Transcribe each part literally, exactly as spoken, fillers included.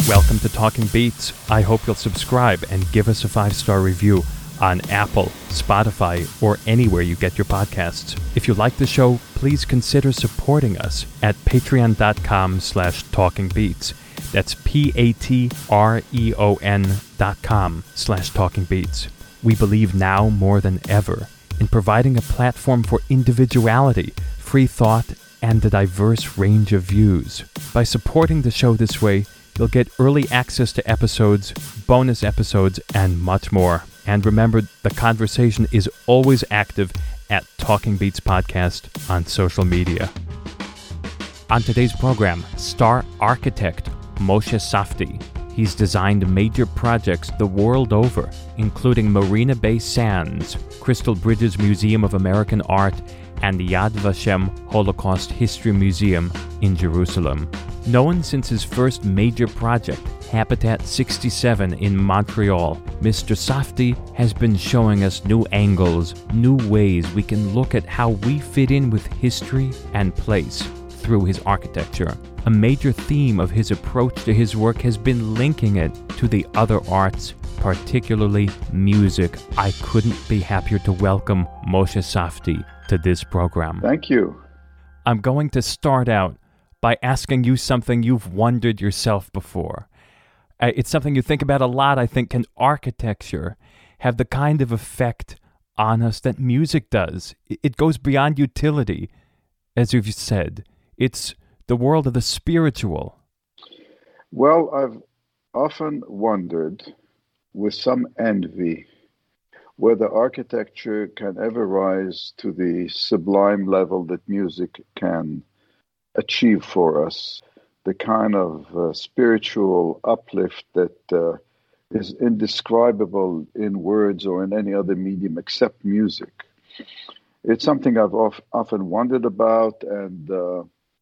Welcome to Talking Beats. I hope you'll subscribe and give us a five-star review on Apple, Spotify, or anywhere you get your podcasts. If you like the show, please consider supporting us at patreon.com slash talkingbeats. That's P-A-T-R-E-O-N dot com slash talkingbeats. We believe now more than ever in providing a platform for individuality, free thought, and a diverse range of views. By supporting the show this way, you'll get early access to episodes, bonus episodes, and much more. And remember, the conversation is always active at Talking Beats Podcast on social media. On today's program, star architect Moshe Safdie. He's designed major projects the world over, including Marina Bay Sands, Crystal Bridges Museum of American Art, and the Yad Vashem Holocaust History Museum in Jerusalem. Known since his first major project, Habitat sixty-seven in Montreal, Mister Safdie has been showing us new angles, new ways we can look at how we fit in with history and place through his architecture. A major theme of his approach to his work has been linking it to the other arts, particularly music. I couldn't be happier to welcome Moshe Safdie to this program. Thank you. I'm going to start out by asking you something you've wondered yourself before. Uh, it's something you think about a lot, I think. Can architecture have the kind of effect on us that music does? It goes beyond utility, as you've said. It's the world of the spiritual. Well, I've often wondered, with some envy, whether architecture can ever rise to the sublime level that music can achieve for us, the kind of uh, spiritual uplift that uh, is indescribable in words or in any other medium except music. It's something I've of, often wondered about, and uh,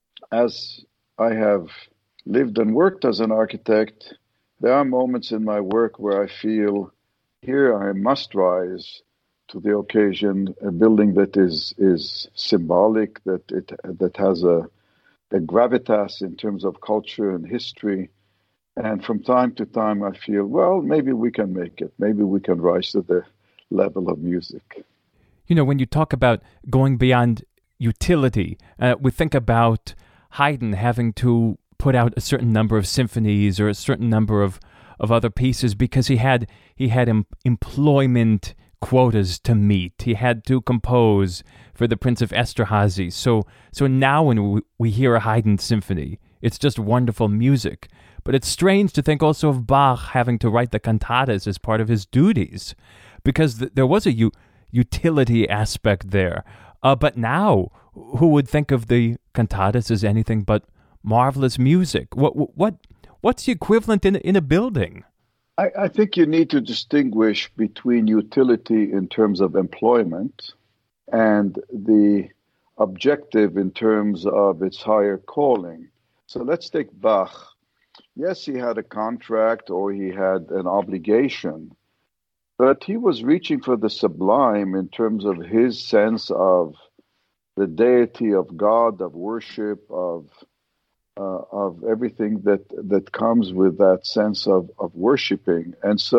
as I have lived and worked as an architect, there are moments in my work where I feel, here I must rise to the occasion, a building that is is symbolic, that it that has a a gravitas in terms of culture and history. And from time to time, I feel, well, maybe we can make it. Maybe we can rise to the level of music. You know, when you talk about going beyond utility, uh, we think about Haydn having to put out a certain number of symphonies or a certain number of, of other pieces because he had he had em- employment quotas to meet. He had to compose for the Prince of Esterhazy. So so now when we, we hear a Haydn symphony, it's just wonderful music. But it's strange to think also of Bach having to write the cantatas as part of his duties, because th- there was a u- utility aspect there. Uh, but now, who would think of the cantatas as anything but marvelous music? What what what's the equivalent in in a building? I, I think you need to distinguish between utility in terms of employment and the objective in terms of its higher calling. So let's take Bach. Yes, he had a contract or he had an obligation, but he was reaching for the sublime in terms of his sense of the deity of God, of worship, of Uh, of everything that, that comes with that sense of, of worshiping. And so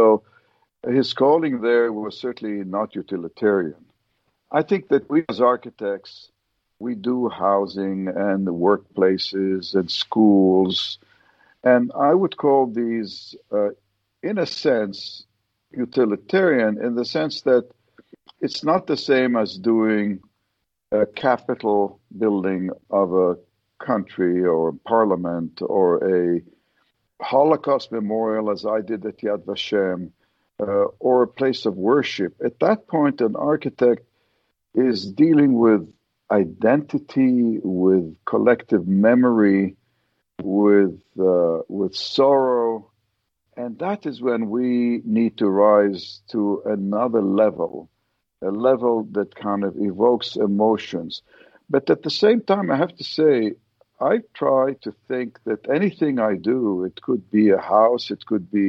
his calling there was certainly not utilitarian. I think that we as architects, we do housing and workplaces and schools. And I would call these, uh, in a sense, utilitarian in the sense that it's not the same as doing a Capitol building of a country or parliament or a Holocaust memorial as I did at Yad Vashem uh, or a place of worship. At that point, an architect is dealing with identity, with collective memory, with uh, with sorrow, and that is when we need to rise to another level, a level that kind of evokes emotions. But at the same time, I have to say, I try to think that anything I do, it could be a house, it could be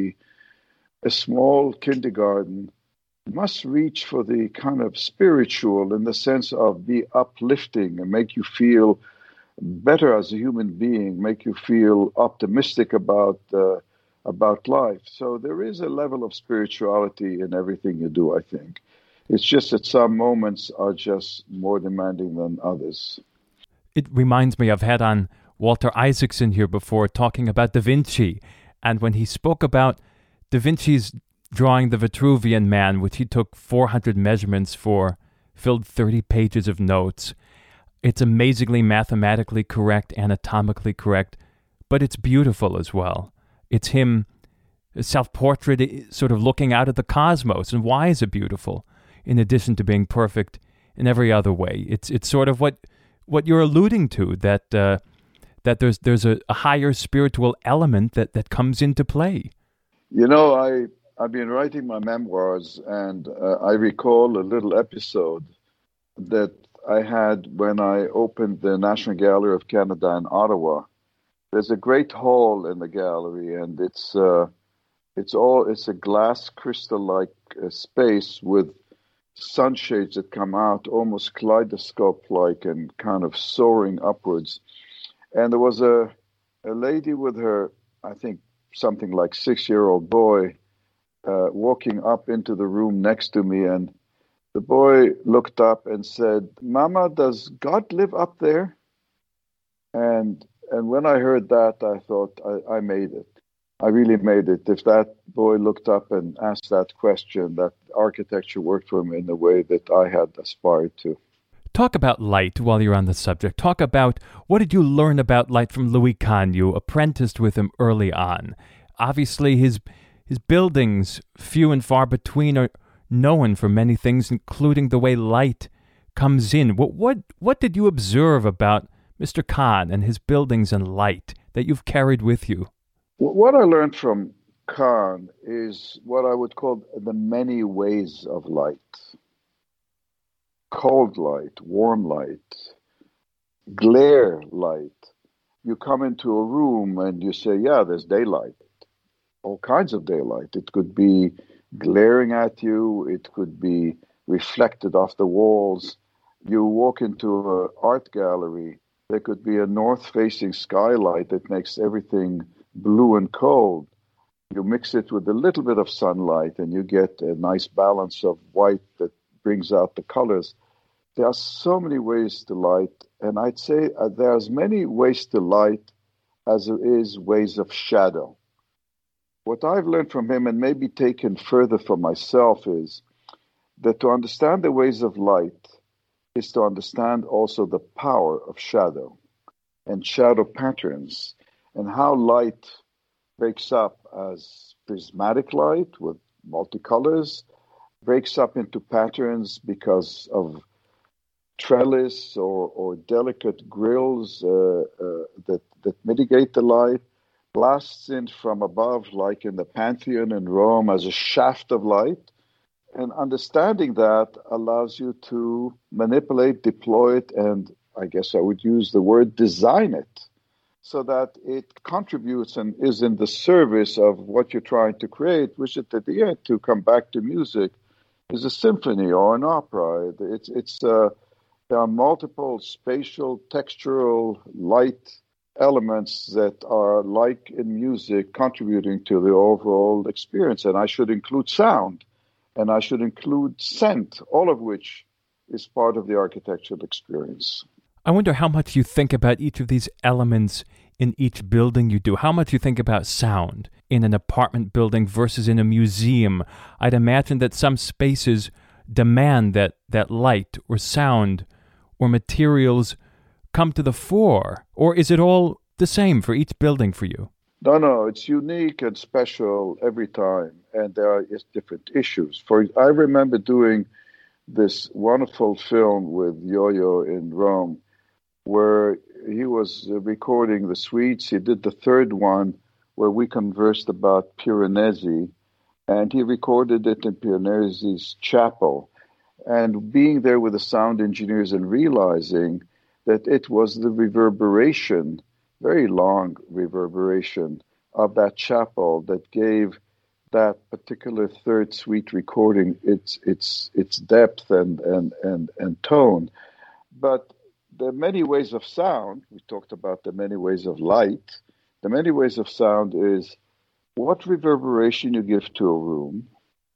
a small kindergarten, must reach for the kind of spiritual in the sense of be uplifting and make you feel better as a human being, make you feel optimistic about uh, about life. So there is a level of spirituality in everything you do, I think. It's just that some moments are just more demanding than others. It reminds me, I've had on Walter Isaacson here before talking about Da Vinci, and when he spoke about Da Vinci's drawing the Vitruvian Man, which he took four hundred measurements for, filled thirty pages of notes. It's amazingly mathematically correct, anatomically correct, but it's beautiful as well. It's him, a self-portrait, sort of looking out at the cosmos. And why is it beautiful? In addition to being perfect in every other way, it's it's sort of what what you're alluding to, that uh, that there's there's a, a higher spiritual element that, that comes into play. You know, I I've been writing my memoirs, and uh, I recall a little episode that I had when I opened the National Gallery of Canada in Ottawa. There's a great hall in the gallery, and it's uh, it's all it's a glass crystal-like uh, space with sunshades that come out almost kaleidoscope-like and kind of soaring upwards. And there was a a lady with her, I think, something like six-year-old boy uh, walking up into the room next to me, and the boy looked up and said, "Mama, does God live up there?" And And when I heard that, I thought, I, I made it. I really made it. If that boy looked up and asked that question, that architecture worked for him in the way that I had aspired to. Talk about light while you're on the subject. Talk about, what did you learn about light from Louis Kahn? You apprenticed with him early on. Obviously, his his buildings, few and far between, are known for many things, including the way light comes in. What what what did you observe about Mister Kahn and his buildings and light that you've carried with you? What I learned from Kahn is what I would call the many ways of light. Cold light, warm light, glare light. You come into a room and you say, yeah, there's daylight. All kinds of daylight. It could be glaring at you. It could be reflected off the walls. You walk into an art gallery. There could be a north-facing skylight that makes everything blue and cold. You mix it with a little bit of sunlight and you get a nice balance of white that brings out the colors. There are so many ways to light, and I'd say uh, there are as many ways to light as there is ways of shadow. What I've learned from him, and maybe taken further for myself, is that to understand the ways of light is to understand also the power of shadow and shadow patterns, and how light breaks up as prismatic light with multicolors, breaks up into patterns because of trellis or, or delicate grills uh, uh, that, that mitigate the light, blasts in from above, like in the Pantheon in Rome, as a shaft of light. And understanding that allows you to manipulate, deploy it, and I guess I would use the word design it, so that it contributes and is in the service of what you're trying to create, which at the end, to come back to music, is a symphony or an opera. It's it's uh, there are multiple spatial, textural, light elements that are, like in music, contributing to the overall experience. And I should include sound, and I should include scent, all of which is part of the architectural experience. I wonder how much you think about each of these elements in each building you do. How much you think about sound in an apartment building versus in a museum. I'd imagine that some spaces demand that, that light or sound or materials come to the fore. Or is it all the same for each building for you? No, no, it's unique and special every time, and there are different issues. For I remember doing this wonderful film with Yo-Yo in Rome, where he was recording the suites. He did the third one where we conversed about Piranesi, and he recorded it in Piranesi's chapel. And being there with the sound engineers and realizing that it was the reverberation, very long reverberation of that chapel that gave that particular third suite recording its its its depth and and and, and tone. But the many ways of sound, we talked about the many ways of light. The many ways of sound is what reverberation you give to a room.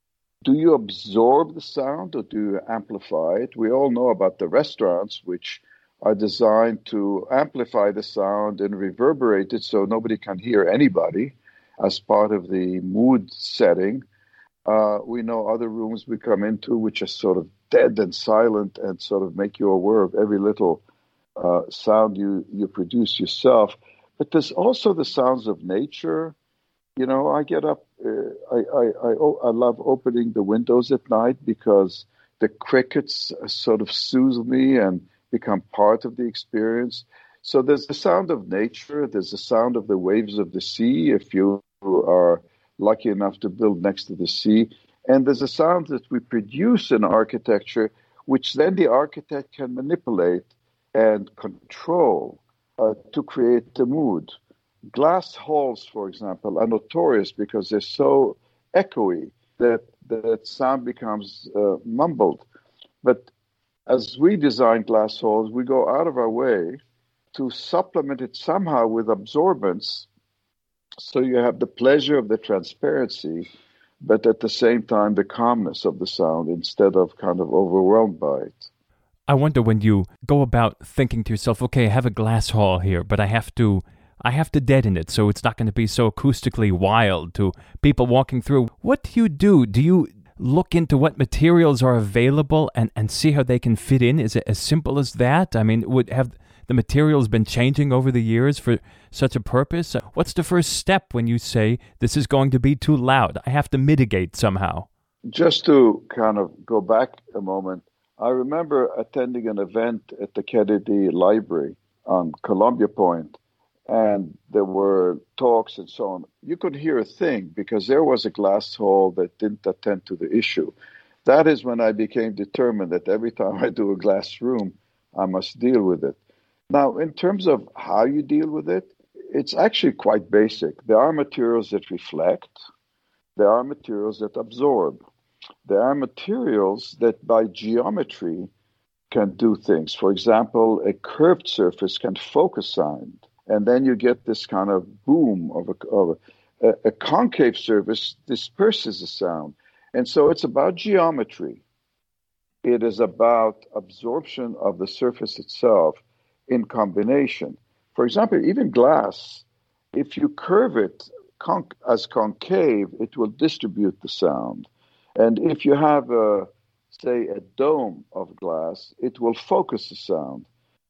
Do you absorb the sound or do you amplify it? We all know about the restaurants, which are designed to amplify the sound and reverberate it so nobody can hear anybody as part of the mood setting. Uh, we know other rooms we come into which are sort of dead and silent and sort of make you aware of every little uh, sound you, you produce yourself. But there's also the sounds of nature. You know, I get up, uh, I, I, I, I love opening the windows at night because the crickets sort of soothe me and become part of the experience. So there's the sound of nature, there's the sound of the waves of the sea, if you are lucky enough to build next to the sea. And there's a sound that we produce in architecture, which then the architect can manipulate and control uh, to create the mood. Glass halls, for example, are notorious because they're so echoey that that sound becomes uh, mumbled. But as we design glass halls, we go out of our way to supplement it somehow with absorbance, so you have the pleasure of the transparency, but at the same time the calmness of the sound instead of kind of overwhelmed by it. I wonder when you go about thinking to yourself, okay, I have a glass hall here, but I have to I have to deaden it so it's not going to be so acoustically wild to people walking through. What do you do? Do you look into what materials are available and, and see how they can fit in? Is it as simple as that? I mean, would have the materials been changing over the years for such a purpose? What's the first step when you say this is going to be too loud? I have to mitigate somehow. Just to kind of go back a moment, I remember attending an event at the Kennedy Library on Columbia Point, and there were talks and so on. You couldn't hear a thing because there was a glass hall that didn't attend to the issue. That is when I became determined that every time I do a glass room, I must deal with it. Now, in terms of how you deal with it, it's actually quite basic. There are materials that reflect. There are materials that absorb. There are materials that by geometry can do things. For example, a curved surface can focus sound. And then you get this kind of boom of a, of a, a concave surface disperses the sound. And so it's about geometry. It is about absorption of the surface itself in combination. For example, even glass, if you curve it con- as concave, it will distribute the sound. And if you have, a, say, a dome of glass, it will focus the sound.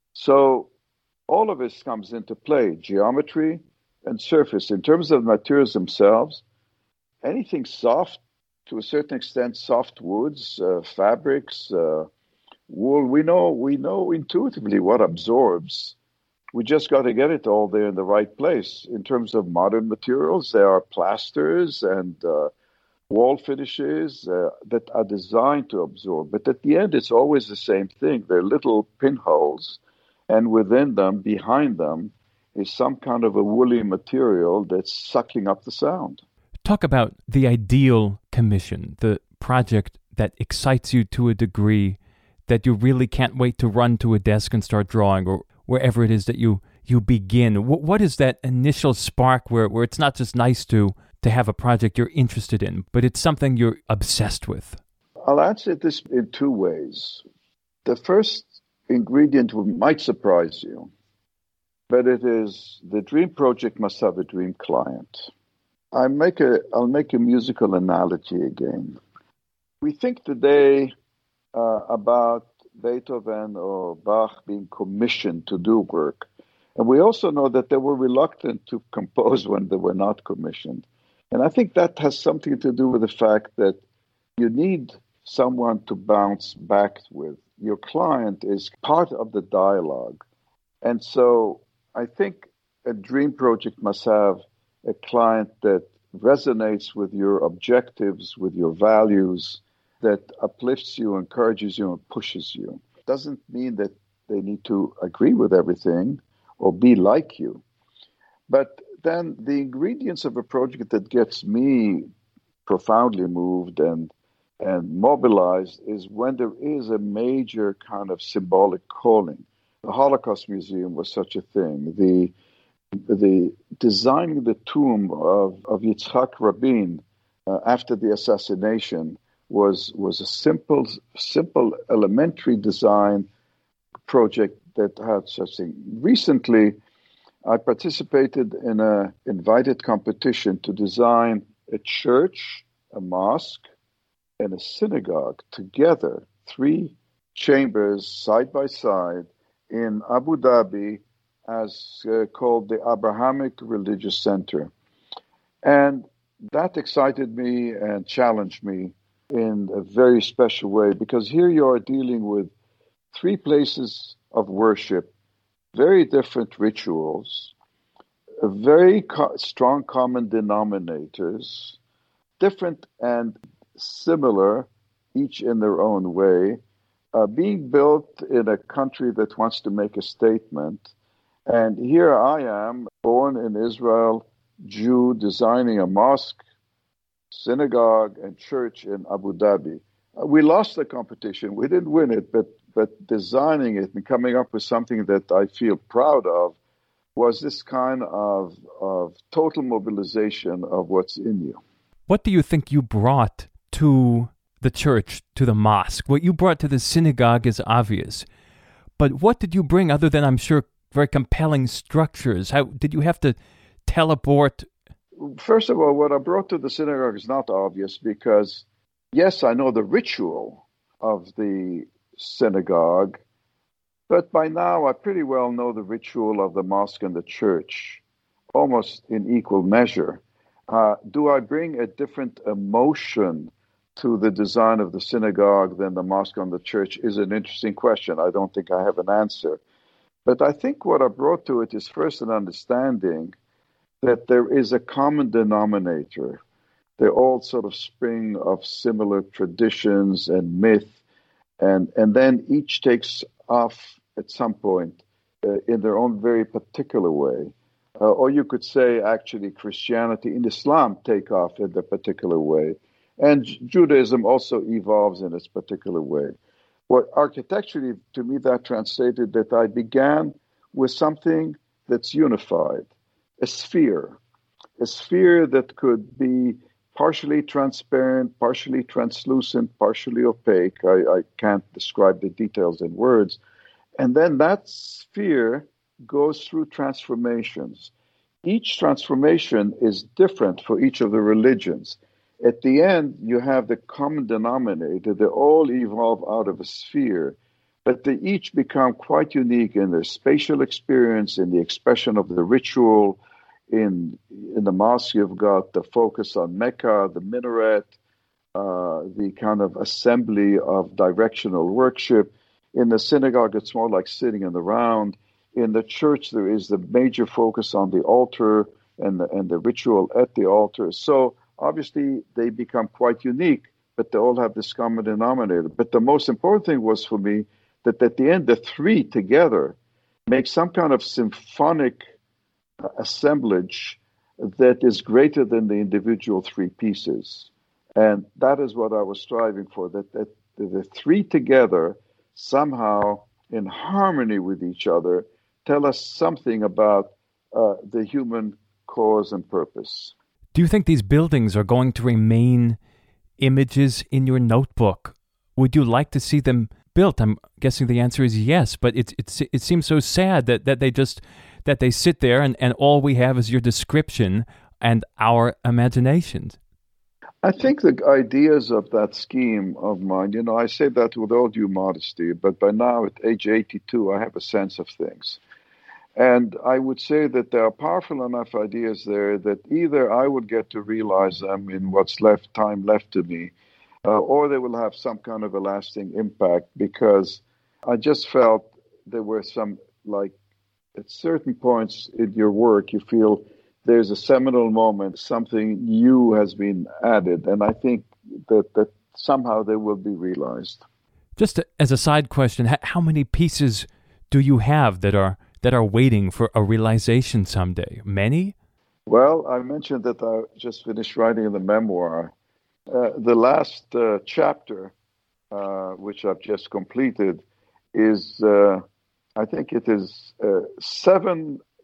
So all of this comes into play, geometry and surface. In terms of materials themselves, anything soft, to a certain extent, soft woods, uh, fabrics, uh, wool, we know we know intuitively what absorbs. We just got to get it all there in the right place. In terms of modern materials, there are plasters and uh, wall finishes uh, that are designed to absorb. But at the end, it's always the same thing. They're little pinholes. And within them, behind them, is some kind of a woolly material that's sucking up the sound. Talk about the ideal commission, the project that excites you to a degree that you really can't wait to run to a desk and start drawing, or wherever it is that you, you begin. What, what is that initial spark where, where it's not just nice to, to have a project you're interested in, but it's something you're obsessed with? I'll answer this in two ways. The first ingredient might surprise you, but it is the dream project must have a dream client. I make a, I'll make a musical analogy again. We think today uh, about Beethoven or Bach being commissioned to do work. And we also know that they were reluctant to compose when they were not commissioned. And I think that has something to do with the fact that you need someone to bounce back with. Your client is part of the dialogue. And so I think a dream project must have a client that resonates with your objectives, with your values, that uplifts you, encourages you, and pushes you. Doesn't mean that they need to agree with everything or be like you. But then the ingredients of a project that gets me profoundly moved and and mobilized is when there is a major kind of symbolic calling. The Holocaust Museum was such a thing. The the designing the tomb of, of Yitzhak Rabin uh, after the assassination was was a simple, simple elementary design project that had such thing. Recently, I participated in a invited competition to design a church, a mosque, and a synagogue together, three chambers side by side in Abu Dhabi, as uh, called the Abrahamic Religious Center. And that excited me and challenged me in a very special way, because here you are dealing with three places of worship, very different rituals, very co- strong common denominators, different and similar, each in their own way, uh, being built in a country that wants to make a statement. And here I am, born in Israel, Jew, designing a mosque, synagogue, and church in Abu Dhabi. Uh, we lost the competition. We didn't win it, but but designing it and coming up with something that I feel proud of was this kind of of total mobilization of what's in you. What do you think you brought to the church, to the mosque? What you brought to the synagogue is obvious. But what did you bring other than, I'm sure, very compelling structures? How did you have to teleport? First of all, what I brought to the synagogue is not obvious because, yes, I know the ritual of the synagogue, but by now I pretty well know the ritual of the mosque and the church, almost in equal measure. Uh, do I bring a different emotion to the design of the synagogue than the mosque and the church is an interesting question. I don't think I have an answer. But I think what I brought to it is first an understanding that there is a common denominator. They all sort of spring of similar traditions and myth, and, and then each takes off at some point uh, in their own very particular way. Uh, or you could say, actually, Christianity and Islam take off in their particular way. And Judaism also evolves in its particular way. Well, architecturally, to me, that translated that I began with something that's unified, a sphere, a sphere that could be partially transparent, partially translucent, partially opaque. I, I can't describe the details in words. And then that sphere goes through transformations. Each transformation is different for each of the religions. At the end, you have the common denominator. They all evolve out of a sphere, but they each become quite unique in their spatial experience, in the expression of the ritual. In, in the mosque, you've got the focus on Mecca, the minaret, uh, the kind of assembly of directional worship. In the synagogue, it's more like sitting in the round. In the church, there is the major focus on the altar and the, and the ritual at the altar. So obviously, they become quite unique, but they all have this common denominator. But the most important thing was for me that at the end, the three together make some kind of symphonic assemblage that is greater than the individual three pieces. And that is what I was striving for, that, that the three together somehow in harmony with each other tell us something about uh, the human cause and purpose. Do you think these buildings are going to remain images in your notebook? Would you like to see them built? I'm guessing the answer is yes, but it's it's it seems so sad that, that they just that they sit there and, and all we have is your description and our imaginations. I think the ideas of that scheme of mine, you know, I say that with all due modesty, but by now at age eighty-two, I have a sense of things. And I would say that there are powerful enough ideas there that either I would get to realize them in what's left time left to me, uh, or they will have some kind of a lasting impact, because I just felt there were some, like, at certain points in your work, you feel there's a seminal moment, something new has been added, and I think that, that somehow they will be realized. Just as a side question, how many pieces do you have that are that are waiting for a realization someday? Many? Well, I mentioned that I just finished writing the memoir. Uh, the last uh, chapter, uh, which I've just completed, is, uh, I think it is uh, seven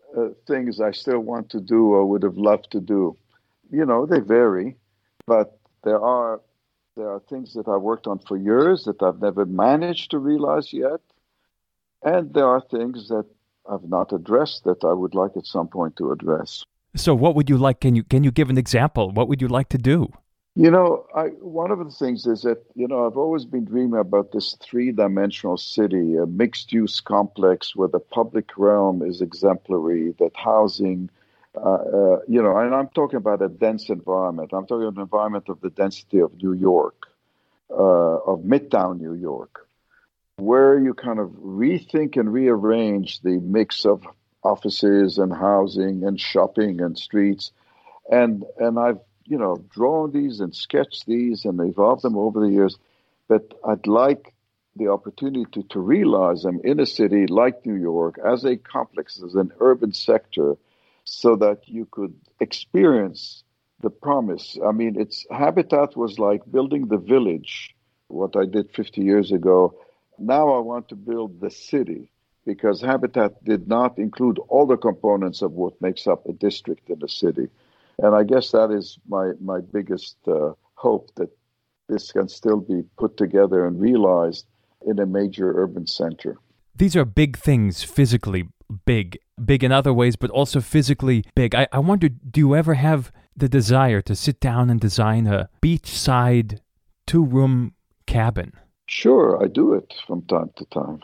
uh, things I still want to do or would have loved to do. You know, they vary, but there are there are things that I've worked on for years that I've never managed to realize yet, and there are things that I've not addressed that I would like at some point to address. So what would you like? Can you can you give an example? What would you like to do? You know, I, one of the things is that, you know, I've always been dreaming about this three-dimensional city, a mixed-use complex where the public realm is exemplary, that housing, uh, uh, you know, and I'm talking about a dense environment. I'm talking about an environment of the density of New York, uh, of Midtown New York, where you kind of rethink and rearrange the mix of offices and housing and shopping and streets. And, and I've you know, drawn these and sketched these and evolved them over the years. But I'd like the opportunity to, to realize them in a city like New York as a complex, as an urban sector, so that you could experience the promise. I mean, its habitat was like building the village, what I did fifty years ago. Now I want to build the city, because habitat did not include all the components of what makes up a district in a city. And I guess that is my, my biggest uh, hope, that this can still be put together and realized in a major urban center. These are big things, physically big, big in other ways, but also physically big. I, I wonder, do you ever have the desire to sit down and design a beachside two-room cabin? Sure, I do it from time to time.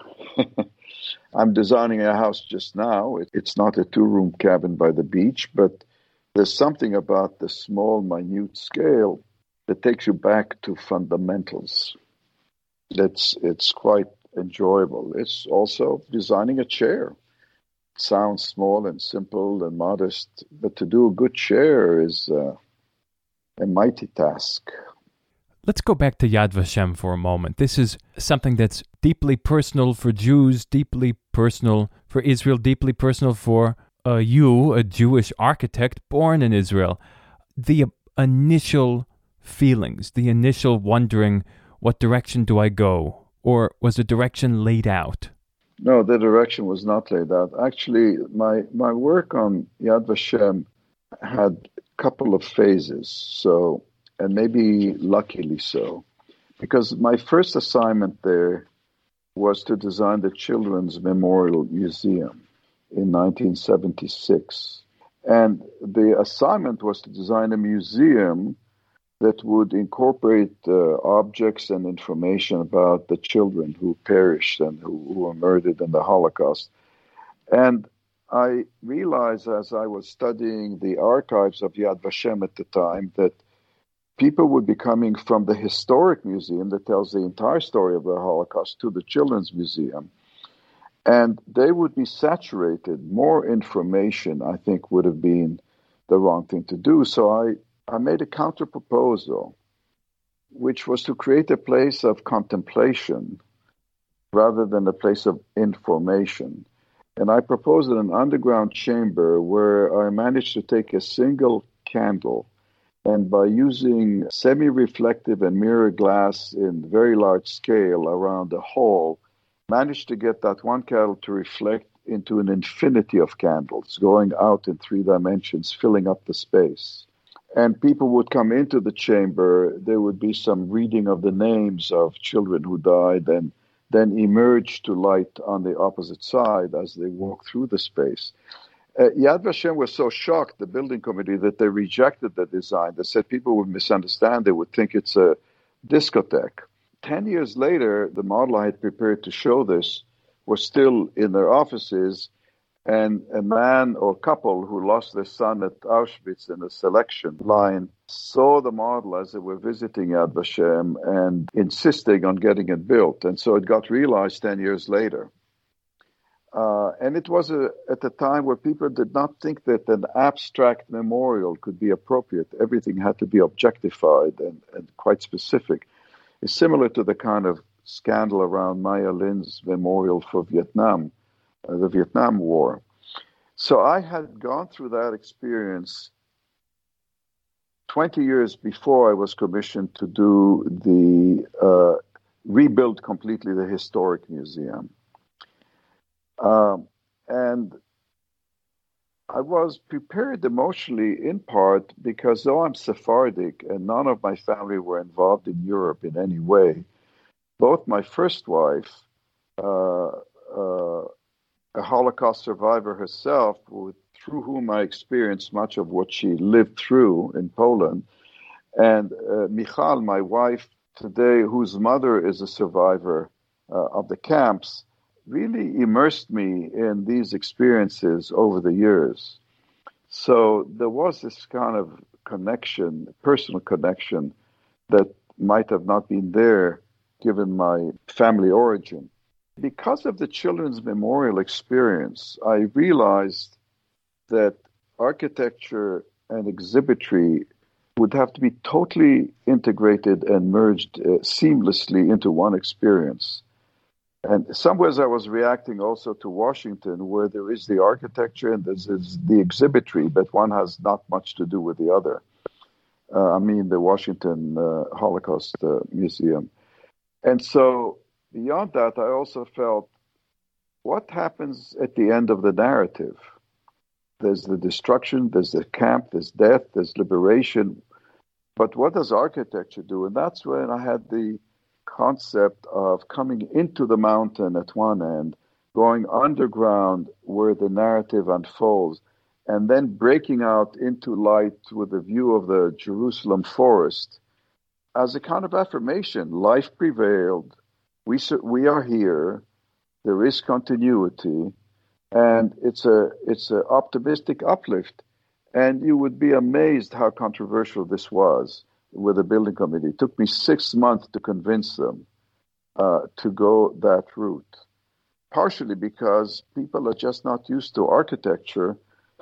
I'm designing a house just now. It, it's not a two-room cabin by the beach, but there's something about the small, minute scale that takes you back to fundamentals. It's, it's quite enjoyable. It's also designing a chair. It sounds small and simple and modest, but to do a good chair is uh, a mighty task. Let's go back to Yad Vashem for a moment. This is something that's deeply personal for Jews, deeply personal for Israel, deeply personal for Uh, you, a Jewish architect born in Israel. The initial feelings, the initial wondering, what direction do I go? Or was the direction laid out? No, the direction was not laid out. Actually, my, my work on Yad Vashem had a couple of phases, so, and maybe luckily so, because my first assignment there was to design the Children's Memorial Museum in nineteen seventy-six. And the assignment was to design a museum that would incorporate uh, objects and information about the children who perished and who, who were murdered in the Holocaust. And I realized as I was studying the archives of Yad Vashem at the time that people would be coming from the historic museum that tells the entire story of the Holocaust to the Children's Museum. And they would be saturated. More information, I think, would have been the wrong thing to do. So I, I made a counter proposal, which was to create a place of contemplation rather than a place of information. And I proposed an underground chamber where I managed to take a single candle, and by using semi-reflective and mirror glass in very large scale around the hall, managed to get that one candle to reflect into an infinity of candles going out in three dimensions, filling up the space. And people would come into the chamber. There would be some reading of the names of children who died, and then emerge to light on the opposite side as they walk through the space. Uh, Yad Vashem was so shocked, the building committee, that they rejected the design. They said people would misunderstand. They would think it's a discotheque. Ten years later, the model I had prepared to show this was still in their offices, and a man or couple who lost their son at Auschwitz in a selection line saw the model as they were visiting Yad Vashem and insisting on getting it built. And so it got realized ten years later. Uh, and it was a, at a time where people did not think that an abstract memorial could be appropriate. Everything had to be objectified and, and quite specific. It's similar to the kind of scandal around Maya Lin's memorial for Vietnam, uh, the Vietnam War. So I had gone through that experience twenty years before I was commissioned to do the uh, rebuild completely the historic museum. Um, and I was prepared emotionally in part because though I'm Sephardic and none of my family were involved in Europe in any way, both my first wife, uh, uh, a Holocaust survivor herself, who, through whom I experienced much of what she lived through in Poland, and uh, Michal, my wife today, whose mother is a survivor uh, of the camps, really immersed me in these experiences over the years. So there was this kind of connection, personal connection, that might have not been there given my family origin. Because of the Children's Memorial experience, I realized that architecture and exhibitry would have to be totally integrated and merged uh, seamlessly into one experience. And some ways I was reacting also to Washington, where there is the architecture and there's, there's the exhibitry, but one has not much to do with the other. Uh, I mean, the Washington uh, Holocaust uh, Museum. And so beyond that, I also felt, what happens at the end of the narrative? There's the destruction, there's the camp, there's death, there's liberation. But what does architecture do? And that's when I had the concept of coming into the mountain at one end, going underground where the narrative unfolds, and then breaking out into light with a view of the Jerusalem forest as a kind of affirmation. Life prevailed. We, we are here. There is continuity. And it's a it's an optimistic uplift. And you would be amazed how controversial this was with the building committee. It took me six months to convince them uh, to go that route, partially because people are just not used to architecture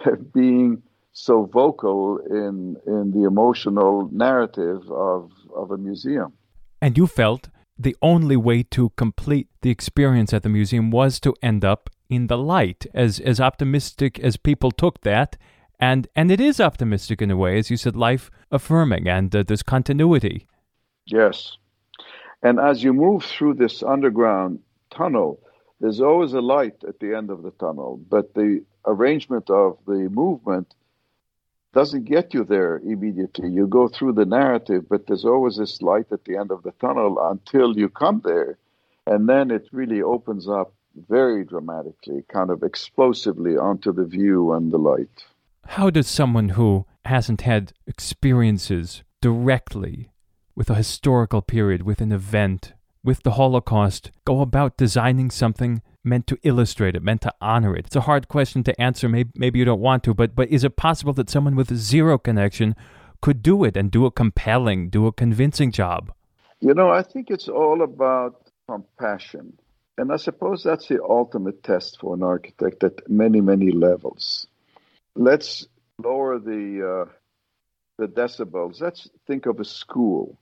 being so vocal in in the emotional narrative of, of a museum. And you felt the only way to complete the experience at the museum was to end up in the light, as as optimistic as people took that. And and it is optimistic in a way, as you said, life-affirming, and uh, there's continuity. Yes. And as you move through this underground tunnel, there's always a light at the end of the tunnel, but the arrangement of the movement doesn't get you there immediately. You go through the narrative, but there's always this light at the end of the tunnel until you come there. And then it really opens up very dramatically, kind of explosively onto the view and the light. How does someone who hasn't had experiences directly with a historical period, with an event, with the Holocaust, go about designing something meant to illustrate it, meant to honor it? It's a hard question to answer. Maybe, maybe you don't want to, but but is it possible that someone with zero connection could do it and do a compelling, do a convincing job? You know, I think it's all about compassion. And I suppose that's the ultimate test for an architect at many, many levels. Let's lower the uh, the decibels. Let's think of a school.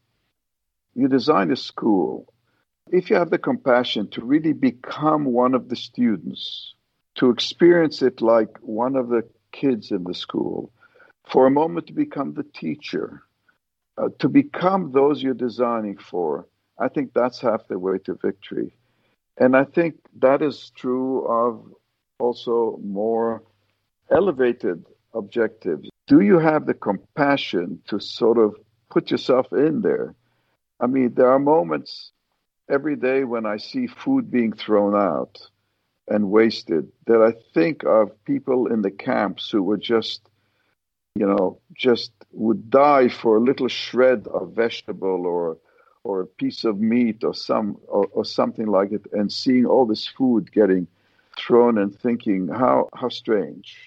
You design a school. If you have the compassion to really become one of the students, to experience it like one of the kids in the school, for a moment to become the teacher, uh, to become those you're designing for, I think that's half the way to victory. And I think that is true of also more elevated objectives. Do you have the compassion to sort of put yourself in there? I mean, there are moments every day when I see food being thrown out and wasted that I think of people in the camps who were just, you know, just would die for a little shred of vegetable or or a piece of meat or some or, or something like it, and seeing all this food getting thrown and thinking, how how strange.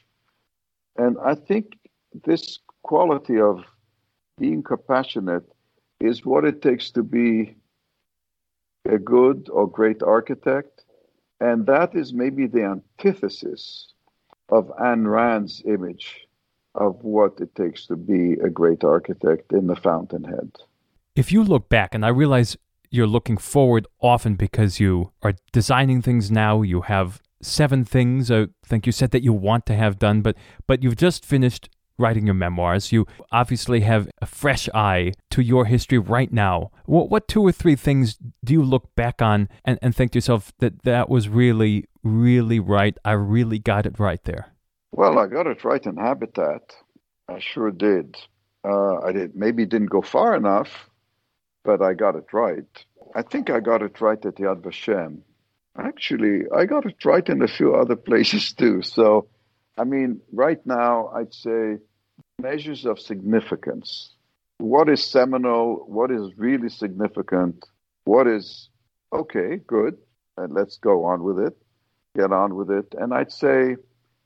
And I think this quality of being compassionate is what it takes to be a good or great architect. And that is maybe the antithesis of Ayn Rand's image of what it takes to be a great architect in the Fountainhead. If you look back, and I realize you're looking forward often because you are designing things now, you have seven things I think you said that you want to have done, but but you've just finished writing your memoirs. You obviously have a fresh eye to your history right now. What, what two or three things do you look back on and, and think to yourself that that was really, really right? I really got it right there. Well, I got it right in Habitat. I sure did. Uh, I did maybe didn't go far enough, but I got it right. I think I got it right at Yad Vashem. Actually, I got it right in a few other places too. So, I mean, right now, I'd say measures of significance. What is seminal? What is really significant? What is okay, good, and let's go on with it, get on with it. And I'd say a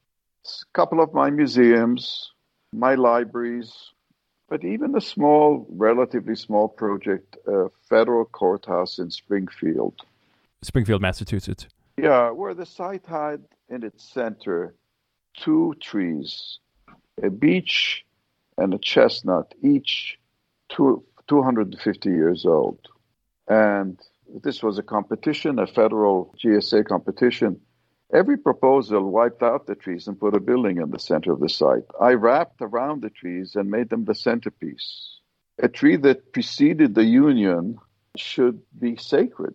couple of my museums, my libraries, but even a small, relatively small project, a federal courthouse in Springfield. Springfield, Massachusetts. Yeah, where the site had in its center two trees, a beech and a chestnut, each two, two hundred fifty years old. And this was a competition, a federal G S A competition. Every proposal wiped out the trees and put a building in the center of the site. I wrapped around the trees and made them the centerpiece. A tree that preceded the Union should be sacred.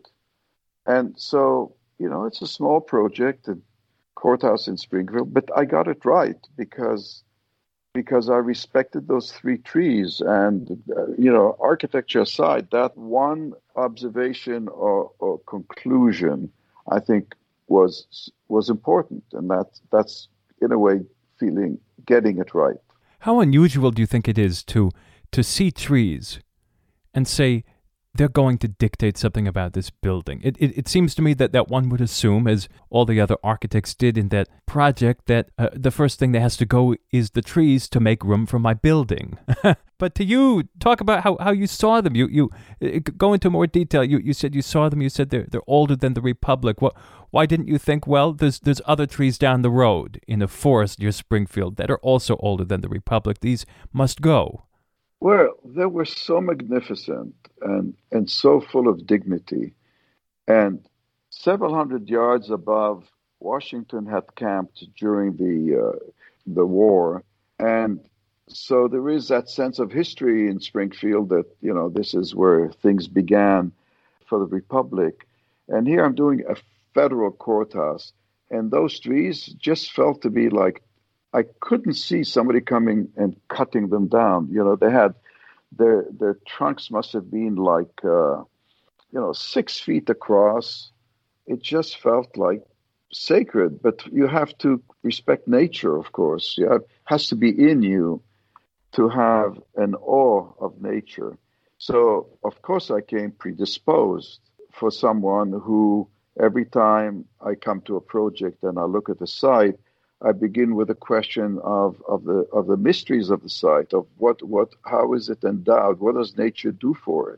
And so, you know, it's a small project, a courthouse in Springfield, but I got it right because because I respected those three trees. And, uh, you know, architecture aside, that one observation or, or conclusion, I think, was was important. And that, that's, in a way, feeling, getting it right. How unusual do you think it is to to see trees and say, they're going to dictate something about this building? It, it it seems to me that, that one would assume, as all the other architects did in that project, that uh, the first thing that has to go is the trees to make room for my building. But to you, talk about how, how you saw them. You you uh, go into more detail. You you said you saw them. You said they're they're older than the Republic. What? Why didn't you think, well, there's there's other trees down the road in a forest near Springfield that are also older than the Republic. These must go. Well, they were so magnificent and, and so full of dignity. And several hundred yards above, Washington had camped during the uh, the war. And so there is that sense of history in Springfield that, you know, this is where things began for the Republic. And here I'm doing a federal courthouse. And those trees just felt to be like, I couldn't see somebody coming and cutting them down. You know, they had their their trunks must have been like uh, you know six feet across. It just felt like sacred. But you have to respect nature, of course. You have, has to be in you to have an awe of nature. So of course I came predisposed for someone who every time I come to a project and I look at the site, I begin with a question of, of the of the mysteries of the site, of what, what how is it endowed? What does nature do for it?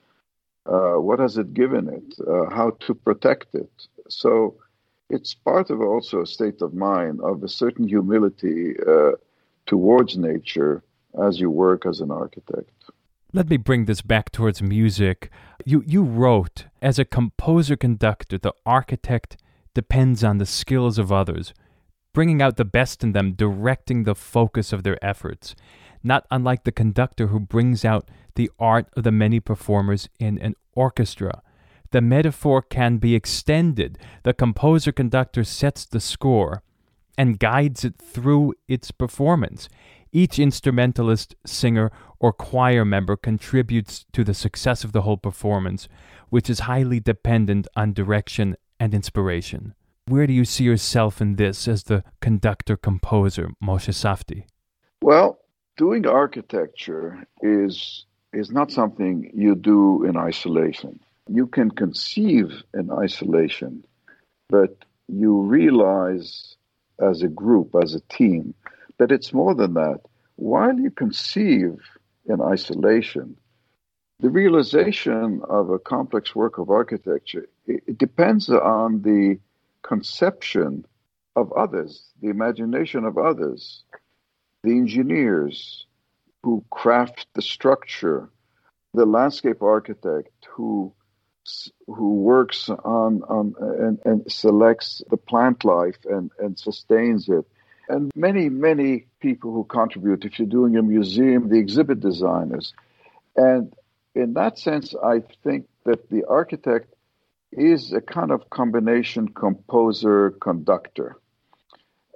Uh, what has it given it? Uh, how to protect it? So it's part of also a state of mind of a certain humility uh, towards nature as you work as an architect. Let me bring this back towards music. You you wrote, as a composer-conductor, the architect depends on the skills of others, bringing out the best in them, directing the focus of their efforts, not unlike the conductor who brings out the art of the many performers in an orchestra. The metaphor can be extended. The composer-conductor sets the score and guides it through its performance. Each instrumentalist, singer, or choir member contributes to the success of the whole performance, which is highly dependent on direction and inspiration. Where do you see yourself in this as the conductor-composer, Moshe Safdie? Well, doing architecture is is not something you do in isolation. You can conceive in isolation, but you realize as a group, as a team, that it's more than that. While you conceive in isolation, the realization of a complex work of architecture, it, it depends on the conception of others, the imagination of others, the engineers who craft the structure, the landscape architect who who works on, on and, and selects the plant life and, and sustains it, and many, many people who contribute. If you're doing a museum, the exhibit designers. And in that sense, I think that the architect is a kind of combination composer, conductor.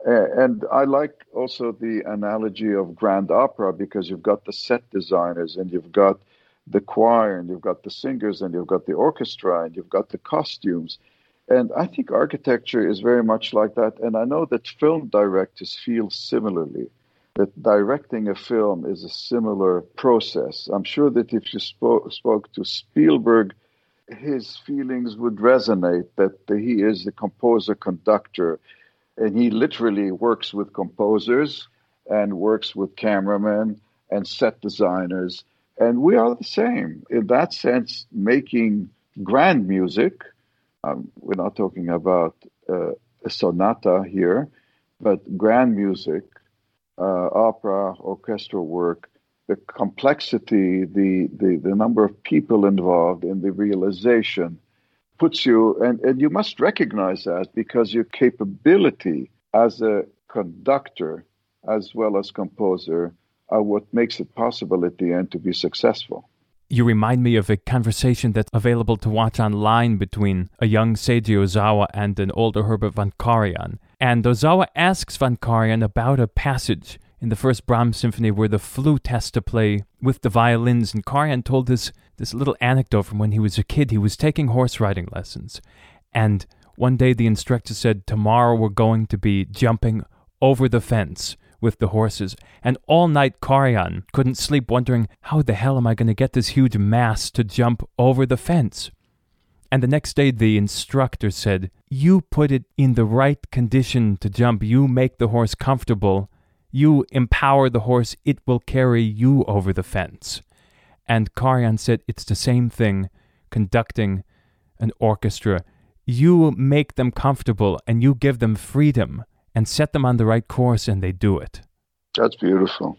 And I like also the analogy of grand opera because you've got the set designers and you've got the choir and you've got the singers and you've got the orchestra and you've got the costumes. And I think architecture is very much like that. And I know that film directors feel similarly, that directing a film is a similar process. I'm sure that if you spoke, spoke to Spielberg, his feelings would resonate that he is the composer conductor. And he literally works with composers and works with cameramen and set designers. And we are the same. In that sense, making grand music, um, we're not talking about uh, a sonata here, but grand music, uh, opera, orchestral work, the complexity, the, the, the number of people involved in the realization, puts you, and, and you must recognize that because your capability as a conductor as well as composer are what makes it possible at the end to be successful. You remind me of a conversation that's available to watch online between a young Seiji Ozawa and an older Herbert von Karajan. And Ozawa asks von Karajan about a passage in the first Brahms symphony where the flute has to play with the violins. And Karajan told this, this little anecdote from when he was a kid. He was taking horse riding lessons. And one day the instructor said, tomorrow we're going to be jumping over the fence with the horses. And all night Karajan couldn't sleep, wondering, how the hell am I going to get this huge mass to jump over the fence? And the next day the instructor said, you put it in the right condition to jump. You make the horse comfortable. You empower the horse, it will carry you over the fence. And Karajan said it's the same thing conducting an orchestra. You make them comfortable and you give them freedom and set them on the right course and they do it. That's beautiful.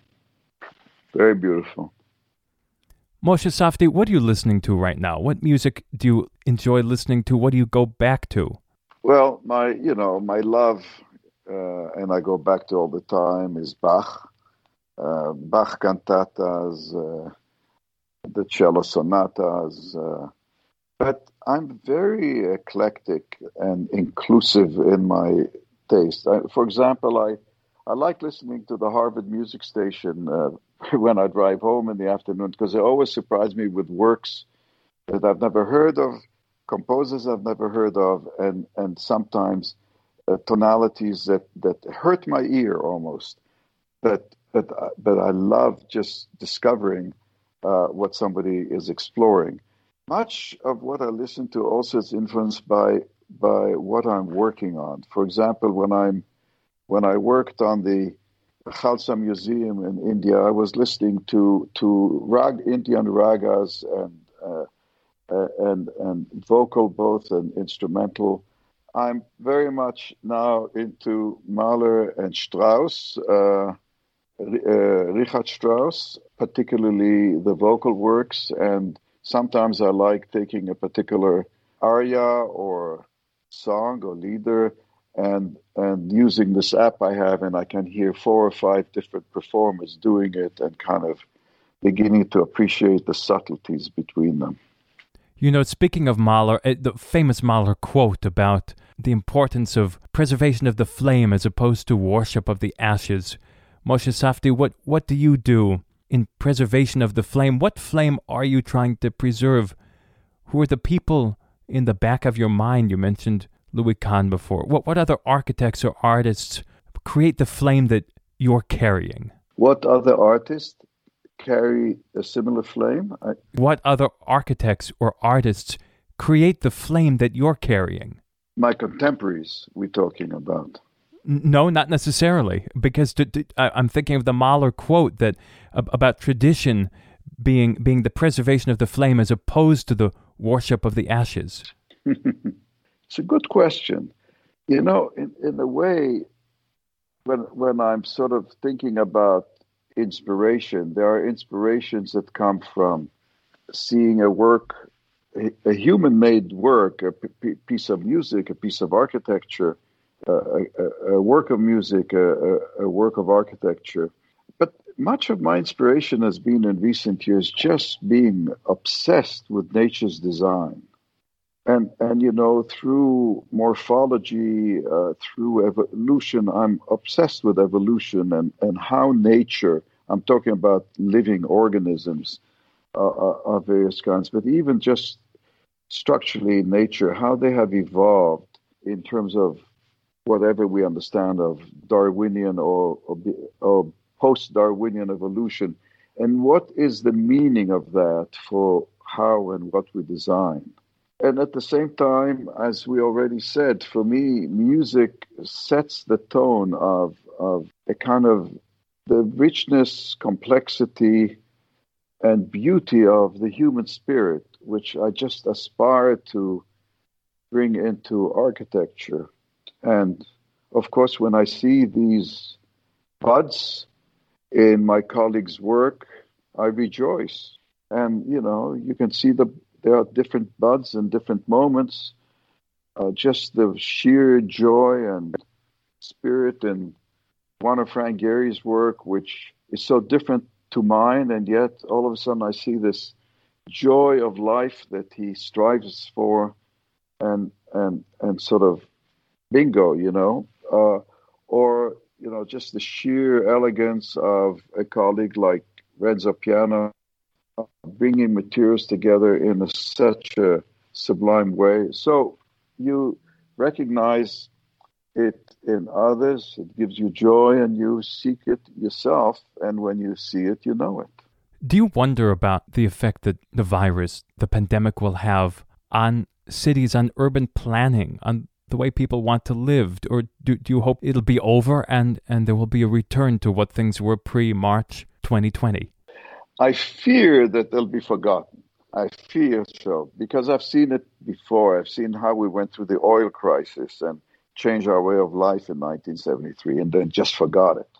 Very beautiful. Moshe Safdie, what are you listening to right now? What music do you enjoy listening to? What do you go back to? Well, my, you know, my love... Uh, and I go back to all the time, is Bach, uh, Bach cantatas, uh, the cello sonatas. Uh, but I'm very eclectic and inclusive in my taste. I, for example, I, I like listening to the Harvard Music Station uh, when I drive home in the afternoon because they always surprise me with works that I've never heard of, composers I've never heard of, and, and sometimes Uh, tonalities that, that hurt my ear almost, but but but I love just discovering uh, what somebody is exploring. Much of what I listen to also is influenced by by what I'm working on. For example, when I'm when I worked on the Khalsa Museum in India, I was listening to to rag Indian ragas and uh, uh, and and vocal both and instrumental. I'm very much now into Mahler and Strauss, uh, uh, Richard Strauss, particularly the vocal works. And sometimes I like taking a particular aria or song or lieder and and using this app I have, and I can hear four or five different performers doing it and kind of beginning to appreciate the subtleties between them. You know, speaking of Mahler, the famous Mahler quote about the importance of preservation of the flame as opposed to worship of the ashes. Moshe Safdie, what, what do you do in preservation of the flame? What flame are you trying to preserve? Who are the people in the back of your mind? You mentioned Louis Kahn before. What, what other architects or artists create the flame that you're carrying? What other artists carry a similar flame? I... What other architects or artists create the flame that you're carrying? My contemporaries, we're talking about. No, not necessarily, because to, to, I'm thinking of the Mahler quote that about tradition being being the preservation of the flame as opposed to the worship of the ashes. It's a good question. You know, in, in a way, when when I'm sort of thinking about inspiration, there are inspirations that come from seeing a work, a, a human-made work, a p- piece of music, a piece of architecture, uh, a, a work of music, a, a work of architecture. But much of my inspiration has been in recent years just being obsessed with nature's design. And, and you know, through morphology, uh, through evolution, I'm obsessed with evolution and, and how nature, I'm talking about living organisms uh, uh, of various kinds, but even just structurally nature, how they have evolved in terms of whatever we understand of Darwinian or, or, or post-Darwinian evolution, and what is the meaning of that for how and what we design. And at the same time, as we already said, for me, music sets the tone of, of a kind of the richness, complexity, and beauty of the human spirit, which I just aspire to bring into architecture. And of course, when I see these buds in my colleagues' work, I rejoice. And, you know, you can see the there are different buds and different moments. Uh, just the sheer joy and spirit in one of Frank Gehry's work, which is so different to mine, and yet all of a sudden I see this joy of life that he strives for, and and and sort of bingo, you know, uh, or you know, just the sheer elegance of a colleague like Renzo Piano, uh, bringing materials together in a, such a sublime way. So you recognize it in others, it gives you joy, and you seek it yourself, and when you see it, you know it. Do you wonder about the effect that the virus, the pandemic, will have on cities, on urban planning, on the way people want to live? Or do, do you hope it'll be over and, and there will be a return to what things were pre-March twenty twenty? I fear that they'll be forgotten. I fear so, because I've seen it before. I've seen how we went through the oil crisis and changed our way of life in nineteen seventy-three and then just forgot it.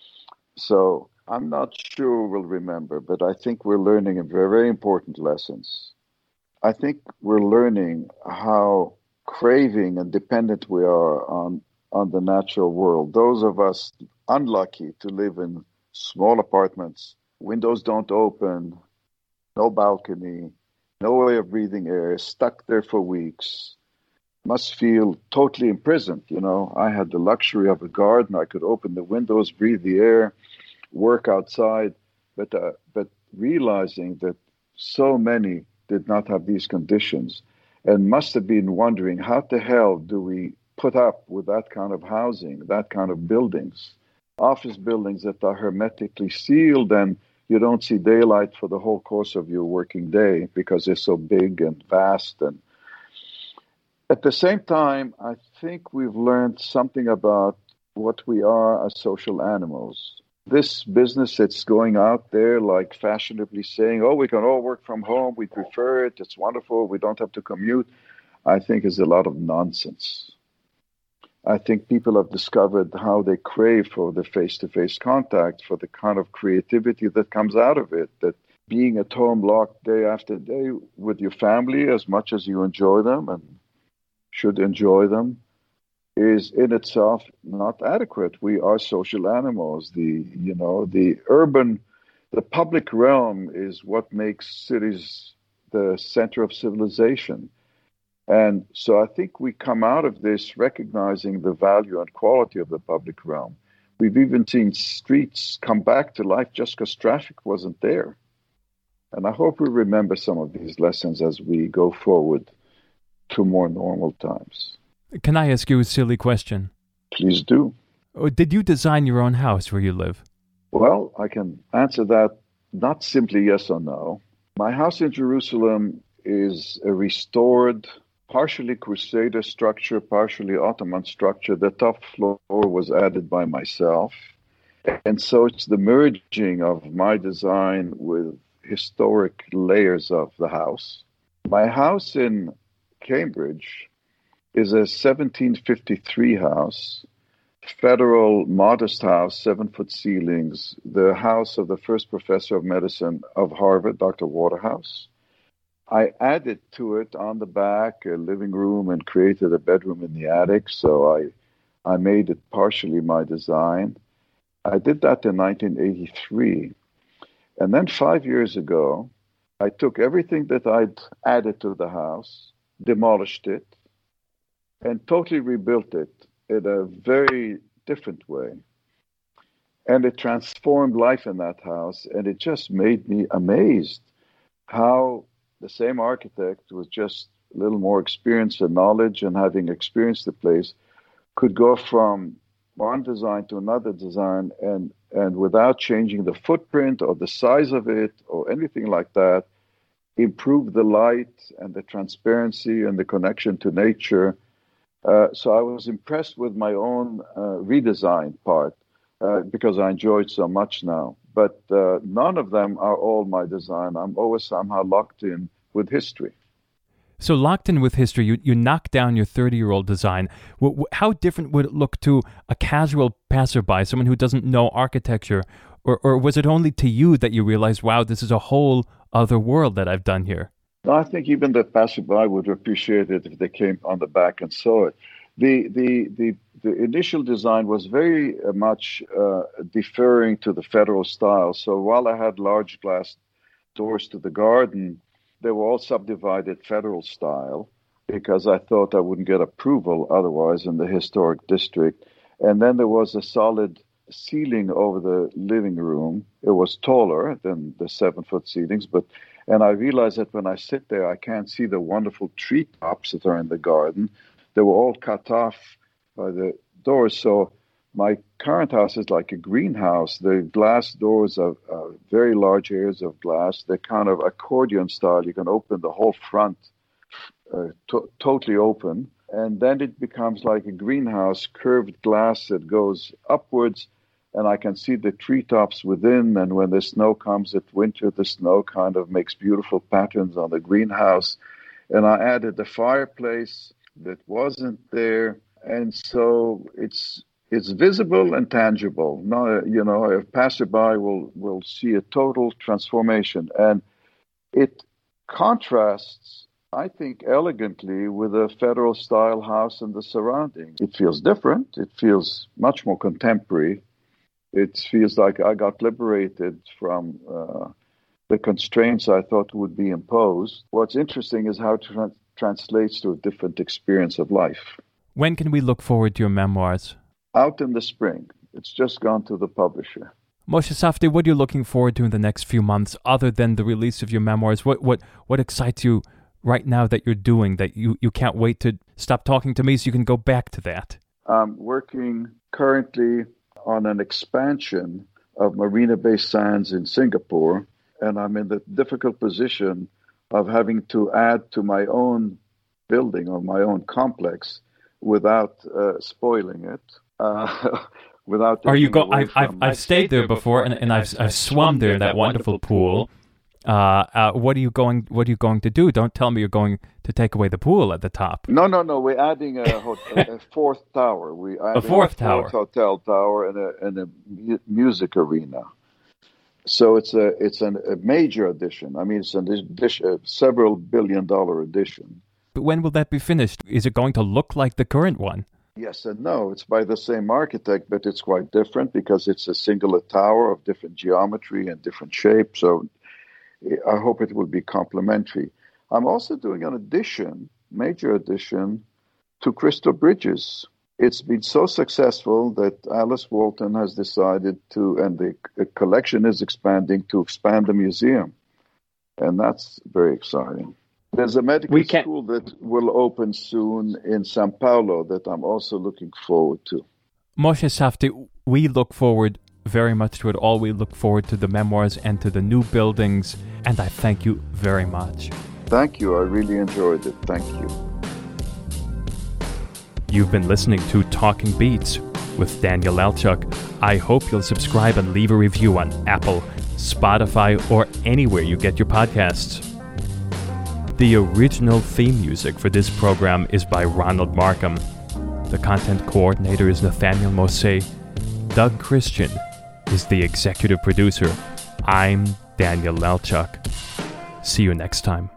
So I'm not sure we'll remember, but I think we're learning very, very important lessons. I think we're learning how craving and dependent we are on, on the natural world. Those of us unlucky to live in small apartments, windows don't open, no balcony, no way of breathing air, stuck there for weeks, must feel totally imprisoned. You know, I had the luxury of a garden. I could open the windows, breathe the air, work outside, but uh, but realizing that so many did not have these conditions and must have been wondering, how the hell do we put up with that kind of housing, that kind of buildings, office buildings that are hermetically sealed and you don't see daylight for the whole course of your working day because they're so big and vast. And at the same time, I think we've learned something about what we are as social animals. This business that's going out there, like fashionably saying, oh, we can all work from home, we prefer it, it's wonderful, we don't have to commute, I think is a lot of nonsense. I think people have discovered how they crave for the face-to-face contact, for the kind of creativity that comes out of it, that being at home locked day after day with your family, as much as you enjoy them and should enjoy them, is in itself not adequate. We are social animals. The, you know, the urban, the public realm is what makes cities the center of civilization. And so I think we come out of this recognizing the value and quality of the public realm. We've even seen streets come back to life just because traffic wasn't there. And I hope we remember some of these lessons as we go forward to more normal times. Can I ask you a silly question? Please do. Did you design your own house where you live? Well, I can answer that not simply yes or no. My house in Jerusalem is a restored, partially Crusader structure, partially Ottoman structure. The top floor was added by myself. And so it's the merging of my design with historic layers of the house. My house in Cambridge is a seventeen fifty-three house, federal modest house, seven-foot ceilings, the house of the first professor of medicine of Harvard, Doctor Waterhouse. I added to it on the back a living room and created a bedroom in the attic, so I, I made it partially my design. I did that in nineteen eighty-three. And then five years ago, I took everything that I'd added to the house demolished it, and totally rebuilt it in a very different way. And it transformed life in that house, and it just made me amazed how the same architect with just a little more experience and knowledge and having experienced the place could go from one design to another design and, and without changing the footprint or the size of it or anything like that, improve the light and the transparency and the connection to nature. Uh, so I was impressed with my own uh, redesign part uh, because I enjoy it so much now. But uh, none of them are all my design. I'm always somehow locked in with history. So locked in with history, you, you knocked down your thirty-year-old design. W- w- how different would it look to a casual passerby, someone who doesn't know architecture? Or, or was it only to you that you realized, wow, this is a whole other world that I've done here? No, I think even the passerby would appreciate it if they came on the back and saw it. The the the, the initial design was very much uh, deferring to the federal style. So while I had large glass doors to the garden, they were all subdivided federal style because I thought I wouldn't get approval otherwise in the historic district. And then there was a solid ceiling over the living room. It was taller than the seven-foot ceilings, but and I realized that when I sit there, I can't see the wonderful treetops that are in the garden. They were all cut off by the doors. So my current house is like a greenhouse. The glass doors are uh, very large areas of glass. They're kind of accordion style. You can open the whole front uh, to- totally open. And then it becomes like a greenhouse, curved glass that goes upwards. And I can see the treetops within. And when the snow comes at winter, the snow kind of makes beautiful patterns on the greenhouse. And I added the fireplace that wasn't there. And so it's it's visible and tangible. Now, you know, a passerby will, will see a total transformation. And it contrasts, I think, elegantly with a federal style house and the surroundings. It feels different. It feels much more contemporary. It feels like I got liberated from uh, the constraints I thought would be imposed. What's interesting is how it tra- translates to a different experience of life. When can we look forward to your memoirs? Out in the spring. It's just gone to the publisher. Moshe Safdie, what are you looking forward to in the next few months other than the release of your memoirs? What what what excites you right now that you're doing that you, you can't wait to stop talking to me so you can go back to that? I'm working currently on an expansion of Marina Bay Sands in Singapore, and I'm in the difficult position of having to add to my own building or my own complex without uh, spoiling it. Uh, without Are you go? I've, I've I've stayed there before, and, and I've I've swum there in that wonderful pool. Uh, uh, what are you going? What are you going to do? Don't tell me you're going to take away the pool at the top. No, no, no. We're adding a, a, a fourth tower. We a fourth a tower, fourth hotel tower, and a and a mu- music arena. So it's a it's an, a major addition. I mean, it's an addition, a several billion dollar addition. But when will that be finished? Is it going to look like the current one? Yes and no. It's by the same architect, but it's quite different because it's a singular tower of different geometry and different shape. So I hope it will be complementary. I'm also doing an addition, major addition, to Crystal Bridges. It's been so successful that Alice Walton has decided to, and the, the collection is expanding, to expand the museum. And that's very exciting. There's a medical school that will open soon in Sao Paulo that I'm also looking forward to. Moshe Safdie, we look forward very much to it all. We look forward to the memoirs and to the new buildings, and I thank you very much. Thank you. I really enjoyed it. Thank you. You've been listening to Talking Beats with Daniel Lalchuk. I hope you'll subscribe and leave a review on Apple, Spotify, or anywhere you get your podcasts. The original theme music for this program is by Ronald Markham. The content coordinator is Nathaniel Mosé. Doug Christian is the executive producer. I'm Daniel Lalchuk. See you next time.